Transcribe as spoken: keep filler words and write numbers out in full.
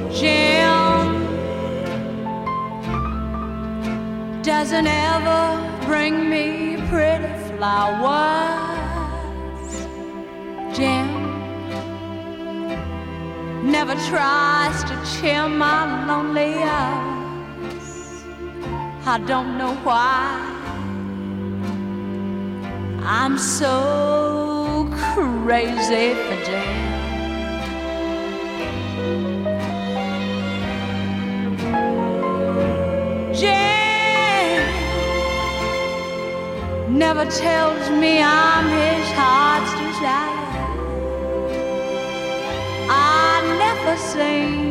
Jim doesn't ever bring me pretty flowers. Jim never tries to cheer my lonely hours. I don't know why I'm so crazy for Jim. Jim never tells me I'm his heart's desire. I never sing